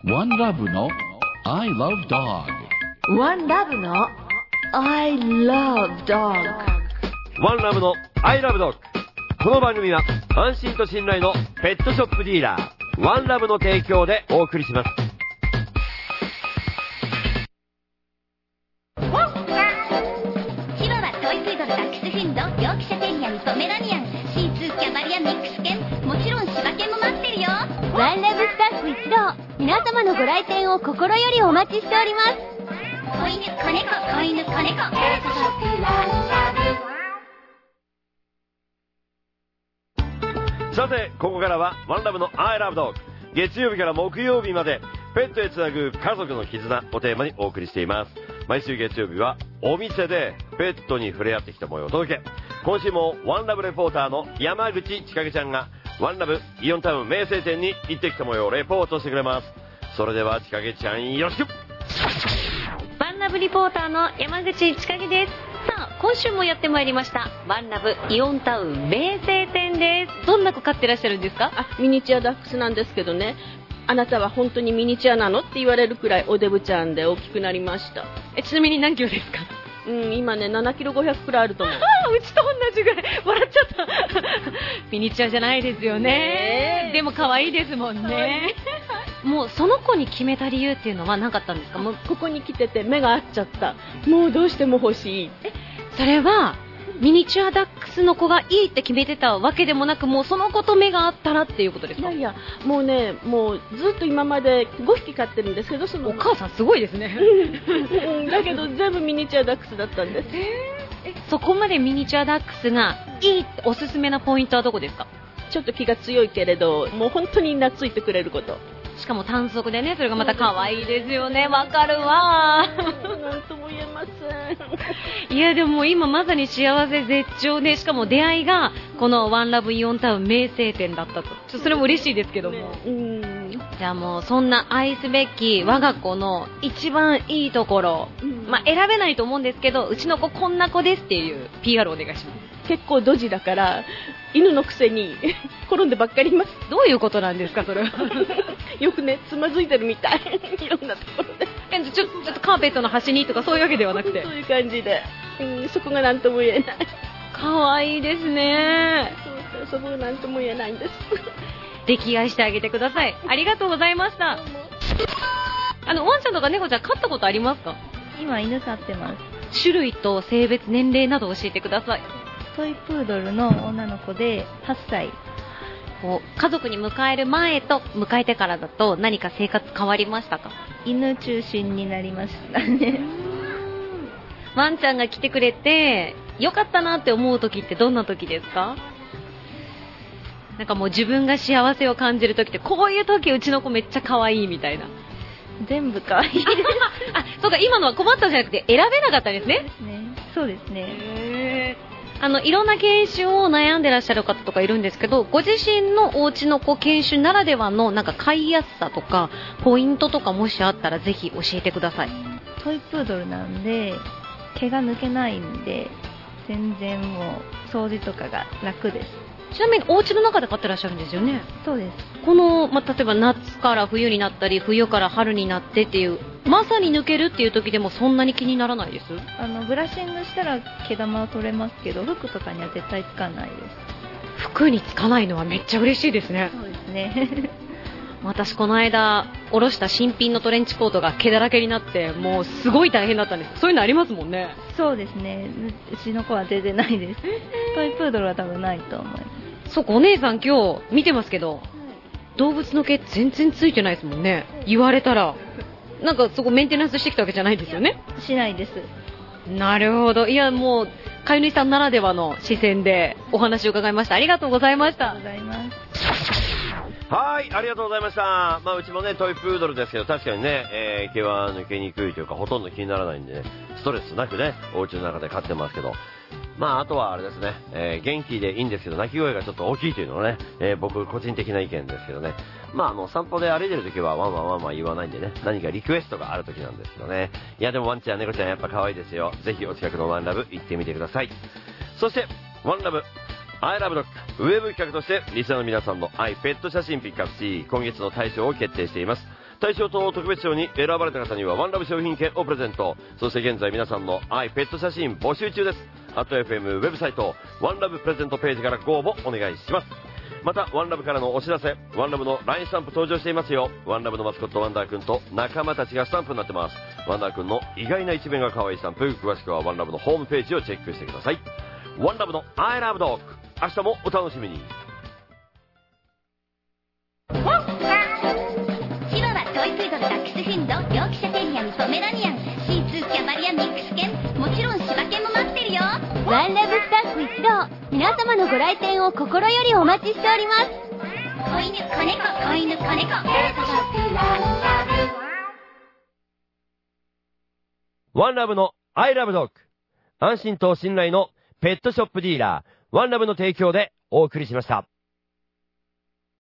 ワンラブの I love dog。 ワンラブの I love dog。 ワンラブの I love dog。 この番組は安心と信頼のペットショップディーラーワンラブの提供でお送りします。 チワワ、トイプードル、ダックスフィンド、ヨークシャテリアン、ポメラニアン、シーツー、キャバリアン、ミックス犬、もちろん柴犬も待ってるよ。 ワンラブスタッフ一同、皆様のご来店を心よりお待ちしております。 子犬、子猫、子犬、子猫、ペットショップワンラブ。 さて、ここからはワンラブの I love dog。 月曜日から木曜日までペットへつなぐ家族の絆をテーマにお送りしています。毎週月曜日はお店でペットに触れ合ってきた模様をお届け。今週もワンラブレポーターの山口千景ちゃんがワンラブイオンタウン名声店に行ってきた模様をレポートしてくれます。それでは千景ちゃん、よろしく。 ワンラブリポーターの山口千景です。さあ、今週もやってまいりましたワンラブイオンタウン名声店です。どんな子飼ってらっしゃるんですか？ ミニチュアダックスなんですけどね、あなたは本当にミニチュアなのって言われるくらいおデブちゃんで大きくなりました。 ちなみに何キロですか？ 今ね7キロ500くらいあると思う。 うちと同じぐらい。笑っちゃったミニチュアじゃないですよね。でも可愛いですもんね。もうその子に決めた理由っていうのはなかったんですか？ もうここに来てて目が合っちゃった。もうどうしても欲しい。 それはミニチュアダックスの子がいいって決めてたわけでもなく、もうその子と目が合ったらっていうことですか？ いやもうね、もうずっと今まで5匹飼ってるんですけど、そのお母さんすごいですねだけど全部ミニチュアダックスだったんです。 そこまでミニチュアダックスがいいっておすすめなポイントはどこですか？ ちょっと気が強いけれど、もう本当に懐いてくれること。 しかも短足でね、それがまた可愛いですよね。わかるわなんとも言えません。 いやでも今まさに幸せ絶頂で、しかも出会いがこのワンラブイオンタウン名声店だったと。それも嬉しいですけども、じゃあもうそんな愛すべき我が子の一番いいところ、選べないと思うんですけど、うちの子こんな子ですっていう PR お願いします。 結構ドジだから犬のくせに転んでばっかりいます。 どういうことなんですかそれはよくね、つまずいてるみたいいろんなところでちょっとカーペットの端にとかそういうわけではなくて、 そういう感じで、そこが何とも言えない。 可愛いですね。 そこが何とも言えないんです溺愛してあげてください。ありがとうございました。ワンちゃんとか猫ちゃん飼ったことありますか？ 今犬飼ってます。 種類と性別、年齢など教えてください。 トイプードルの女の子で8歳。 家族に迎える前と迎えてからだと何か生活変わりましたか？ 犬中心になりましたねワンちゃんが来てくれてよかったなって思う時ってどんな時ですか？なんかもう自分が幸せを感じる時って、こういう時うちの子めっちゃ可愛いみたいな。 全部可愛いですそうか、今のは困ったじゃなくて選べなかったんですね。 そうですね。 いろんな犬種を悩んでらっしゃる方とかいるんですけど、ご自身のお家の犬種ならではのなんか飼いやすさとかポイントとかもしあったらぜひ教えてください。 トイプードルなんで毛が抜けないんで全然もう掃除とかが楽です。 ちなみにお家の中で飼ってらっしゃるんですよね？ そうです。 この、例えば夏から冬になったり冬から春になってっていうまさに抜けるっていう時でもそんなに気にならないです？ ブラッシングしたら毛玉は取れますけど、服とかには絶対つかないです。 服につかないのはめっちゃ嬉しいですね。 そうですね私この間下ろした新品のトレンチコートが毛だらけになってもうすごい大変だったんです。そういうのありますもんね。 そうですね、うちの子は全然ないですトイプードルは多分ないと思います。 そうか、お姉さん今日見てますけど、動物の毛全然ついてないですもんね。言われたらなんかそこメンテナンスしてきたわけじゃないですよね？ しないです。 なるほど。いやもう飼い主さんならではの視線でお話を伺いました。ありがとうございました。 ありがとうございます。 はい、ありがとうございました。うちもねトイプードルですけど、確かにね、毛は抜けにくいというかほとんど気にならないんでね、ストレスなくねお家の中で飼ってますけど、あとはあれですね、元気でいいんですけど鳴き声がちょっと大きいというのはね、僕個人的な意見ですけどね。散歩で歩いてる時はワンワンワンワン言わないんでね、何かリクエストがある時なんですけどね。いやでもワンちゃん猫ちゃんやっぱ可愛いですよ。ぜひお近くのワンラブ行ってみてください。そしてワンラブI love dog ウェブ企画としてリスナーの皆さんの愛ペット写真ピックアップし、今月の大賞を決定しています。 大賞と特別賞に選ばれた方にはワンラブ商品券をプレゼント。そして現在皆さんの愛ペット写真募集中です。@FM ウェブサイトワンラブプレゼントページからご応募お願いします。またワンラブからのお知らせ、ワンラブの LINE スタンプ登場していますよ。ワンラブのマスコットワンダーくんと仲間たちがスタンプになってます。ワンダーくんの意外な一面が可愛いスタンプ、詳しくはワンラブのホームページをチェックしてください。ワンラブの I love dog、 明日もお楽しみに。 チワワ、トイプードル、ダックスフィンド、ヨークシャテリアン、ポメラニアン、シーツー、キャバリア、ミックス犬、もちろん柴犬も待ってるよ。 ワンラブスタッフ一同、皆様のご来店を心よりお待ちしております。 子犬、子猫、子犬、子猫、ペットショップワンラブ。 ワンラブの I love dog、 安心と信頼のペットショップディーラーワンラブの提供でお送りしました。